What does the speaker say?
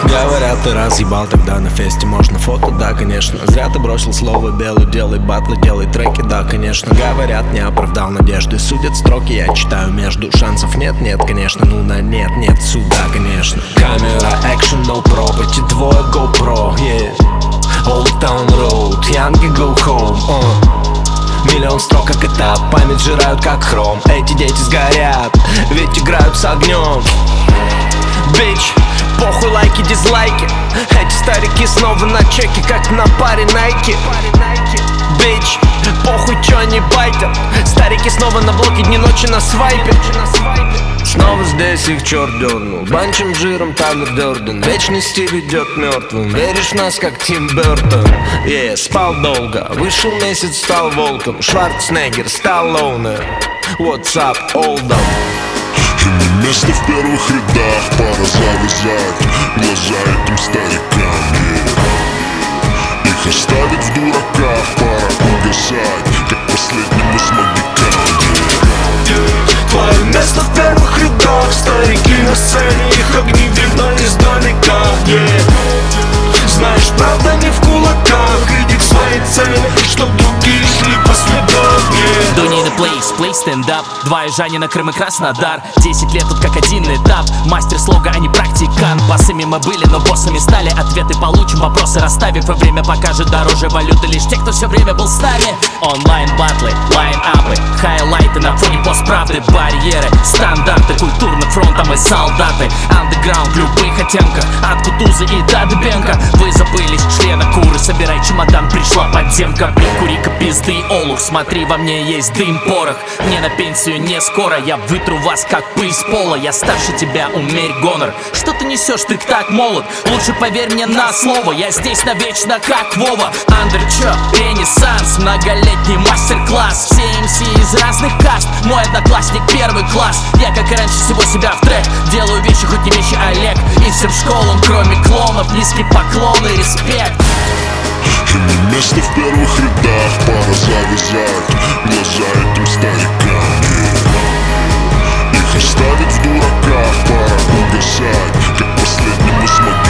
Говорят, ты разъебал, тогда на фесте можно фото, да, конечно. Зря ты бросил слово белый, делай батлы, делай треки, да, конечно. Говорят, не оправдал надежды, судят строки, я читаю между. Шансов нет, нет, конечно, ну на нет, нет суда, конечно. Камера, экшен, no pro, эти двое GoPro, yeah. Old Town Road, Янки go home, Миллион строк, как этап, память жирают, как хром. Эти дети сгорят, ведь играют с огнем. Бич, похуй лайки, дизлайки. Эти старики снова на чеке, как на паре Nike. Бич, похуй, чё они байтят. Старики снова на блоке, дни ночи на свайпе. Снова здесь их черт дернул, банчем жиром Тайлер Дёрден. Вечный стиль идет мертвым, веришь в нас, как Тим Бёртон. Спал долго, вышел месяц, стал волком. Шварценеггер, Сталлоне, what's up, Олдом. И не место в первых рядах, пора завязать глаза этим старикам, Их оставить в дураках, пора угасать, как последнему с магикам, Твое место в первых рядах, старики на сцене, их огни видно издалека, Знаешь, правда не в кулаках, иди к своей цели, чтоб другие шли по следам, Don't need a place, play stand-up. Два южанина, Крым и Краснодар. 10 лет тут как один этап. Мастер слога, а не практикант. Боссами мы были, но боссами стали. Ответы получим, вопросы расставив. И время покажет дороже валюты лишь те, кто все время был с нами. Онлайн батлы, лайн-апы, хайлайты на фоне постправды. Барьеры, стандарты, культурным фронтом и солдаты. Андеграунд в любых оттенках, от Кутузы и до Дебенко. Вы забылись, члена куры, собирай чемодан, пришла подземка. Кури-ка пизды, олух, смотри, во мне есть дым, порох. Мне на пенсию не скоро, я вытру вас как пыль с пола. Я старше тебя, умерь гонор. Что ты несешь, ты так молод. Лучше поверь мне на слово, я здесь навечно как Вова. Андер, чё, ренессанс, многолетний мастер-класс. Все МС из разных каст, мой одноклассник первый класс. Я как и раньше всего себя в трек, делаю вещи, хоть не вещи Олег. И всем школам, кроме клонов, низкий поклон и респект. И не место в первых рядах, пора завязать глаза этим старикам, Их оставить в дураках, пора угасать, как последнему смогу.